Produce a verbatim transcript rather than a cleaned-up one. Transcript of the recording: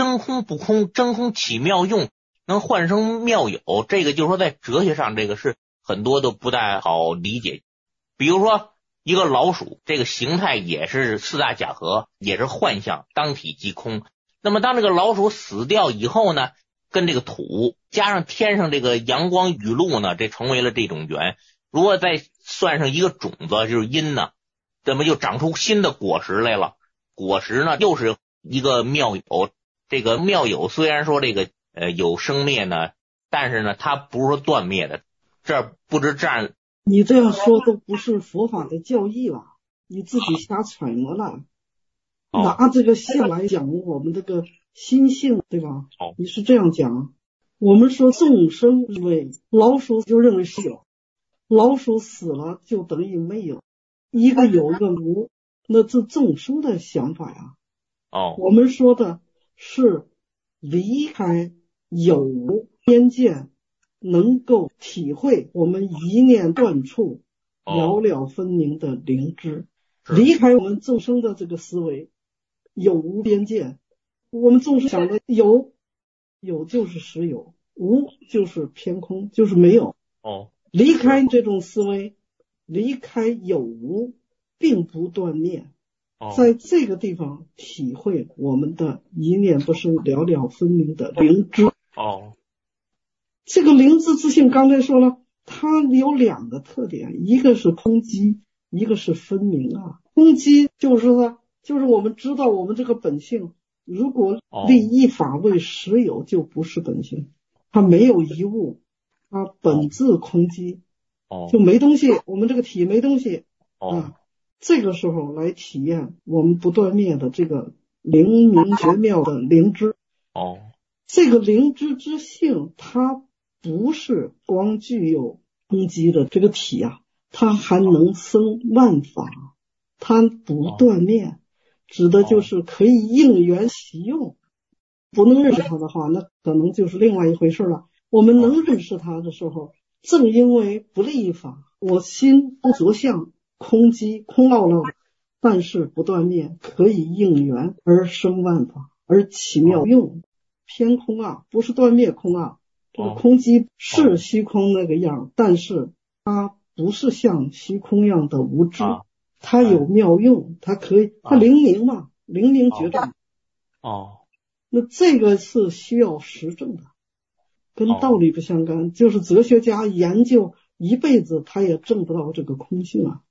真空不空，真空起妙用，能幻生妙有，这个就是说在哲学上这个是很多都不太好理解。比如说一个老鼠，这个形态也是四大假合，也是幻象，当体即空。那么当这个老鼠死掉以后呢，跟这个土加上天上这个阳光雨露呢，这成为了这种源。如果再算上一个种子，就是因呢，那么就长出新的果实来了。果实呢又是一个妙有，这个妙有虽然说这个呃有生灭呢，但是呢它不是说断灭的。这不知占你这样说都不是佛法的教义了，你自己瞎揣摩了。拿这个相来讲我们这个心性，对吧？你是这样讲。我们说众生认为老鼠就认为是有，老鼠死了就等于没有，一个有一个无，那是众生的想法呀。 哦， 我们说的是离开有无边界，能够体会我们一念断处了了分明的灵知，离开我们众生的这个思维有无边界。我们众生想的有有就是实有，无就是偏空，就是没有。 哦， 离开这种思维，离开有无，并不断灭。在这个地方体会我们的一念不生了了分明的灵知。 哦， 这个灵知之性刚才说了，它有两个特点，一个是空寂，一个是分明啊。空寂就是说，就是我们知道我们这个本性，如果立一法为实有，就不是本性，它没有一物，它本质空寂，就没东西，我们这个体没东西啊。这个时候来体验我们不断灭的这个灵明绝妙的灵知。 哦， 这个灵知之性，它不是光具有空寂的这个体啊，它还能生万法，它不断灭，指的就是可以应缘习用。不能认识它的话，那可能就是另外一回事了。我们能认识它的时候，正因为不立法，我心不着相，空寂空落落，但是不断灭，可以应缘而生万法，而起妙用。偏空啊，不是断灭空啊，这个空寂是虚空那个样，但是它不是像虚空样的无知，它有妙用，它可以，它灵明嘛，灵明绝对。 哦， 那这个是需要实证的，跟道理不相干，就是哲学家研究一辈子他也证不到这个空性啊。